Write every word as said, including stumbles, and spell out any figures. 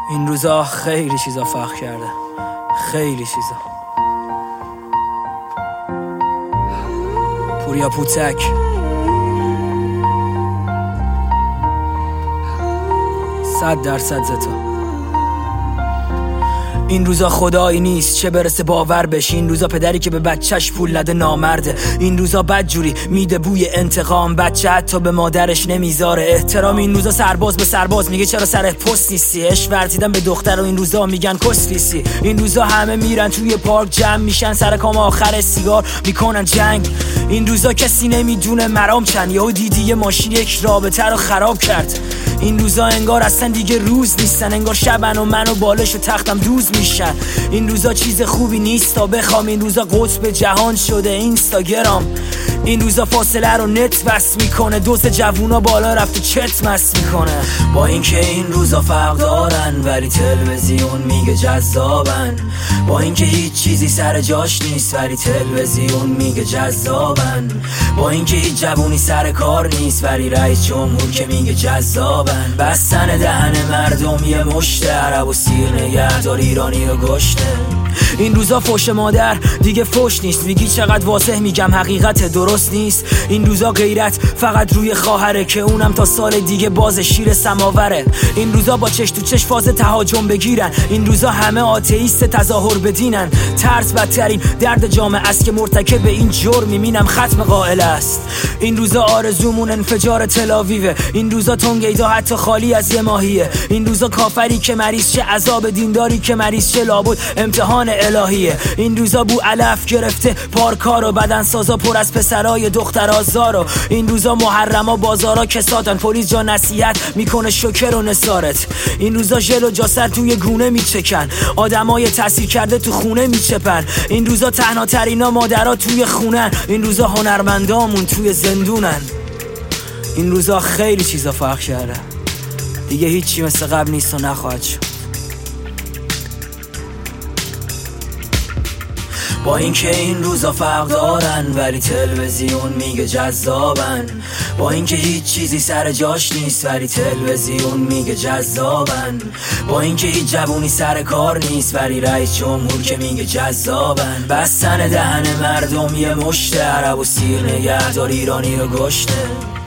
این روزا خیلی چیزا فرق کرده، خیلی چیزا. پوریا پوتک. صد درصد زتا. این روزا خدایی نیست چه برسه باور بشه. این روزا پدری که به بچهش پول نده نامرده. این روزا بدجوری میده بوی انتقام، بچه حتی به مادرش نمیذاره احترام. این روزا سرباز به سرباز میگه چرا سر پست نیستی. عشق ورزیدن به دختر و این روزا میگن کسلیسی. این روزا همه میرن توی پارک جمع میشن، سر کام آخر سیگار میکنن جنگ. این روزا کسی نمیدونه مرام چند، یهو دیدی یه ماشین یک رابطه رو خراب کرد. این روزا انگار اصلا دیگه روز نیستن، انگار شبن و من و بالش و تختم دوز میشن. این روزا چیز خوبی نیست تا بخوام، این روزا قطب جهان شده اینستاگرام. این روزا فاصله رو نت بس میکنه، دوز جوونا بالا رفت و چت مست میکنه. با اینکه این روزا فرق دارن ولی تلویزیون میگه جذابن. با اینکه هیچ چیزی سر جاش نیست ولی تلویزیون میگه جذابن. با اینکه هیچ جوونی سر کار نیست ولی رئیس جمهور که میگه جذابن. بستن دهن مردم یه مشت عرب و سیر نگهدار ایرانی و گشته. این روزا فوش مادر دیگه فوش نیست، میگی چقدر واسه میگم حقیقت درست نیست. این روزا غیرت فقط روی خواهره که اونم تا سال دیگه باز شیر سماوره. این روزا با چش تو چش فاز تهاجم بگیرن. این روزا همه آتئیست تظاهر بدینن. ترس بدترین درد جامعه است که مرتکب این جرم میبینم ختم قائل است. این روزا آرزومون انفجار تلاویوه. این روزا تونگیدا حتی خالی از یه ماهیه. این روزا کافری که مریض چه عذاب، دینداری که مریض چه لابد امتحان الهیه. این روزا بو علف گرفته پارکا رو، بدن سازا پر از پسرای دخترازارو. این روزا محرما بازارا کساتن، پلیس جا نصیحت میکنه شکر و نثارت. این روزا ژل و جاسر توی گونه میچکن، آدمای تاثیر کرده تو خونه میچپن. این روزا تنها ترینا مادرها توی خونن. این روزا هنرمندامون توی زندونن. این روزا خیلی چیزا فرق کرده، دیگه هیچی مثل قبل نیست و نخواهد شد. با اینکه این روزا فرق دارن ولی تلویزیون میگه جذابن. با اینکه هیچ چیزی سر جاش نیست ولی تلویزیون میگه جذابن. با اینکه هیچ جوونی سر کار نیست ولی رئیس جمهور که میگه جذابن. بستن دهن مردم یه مشت عرب و سیر نگهدار ایرانی و گشته.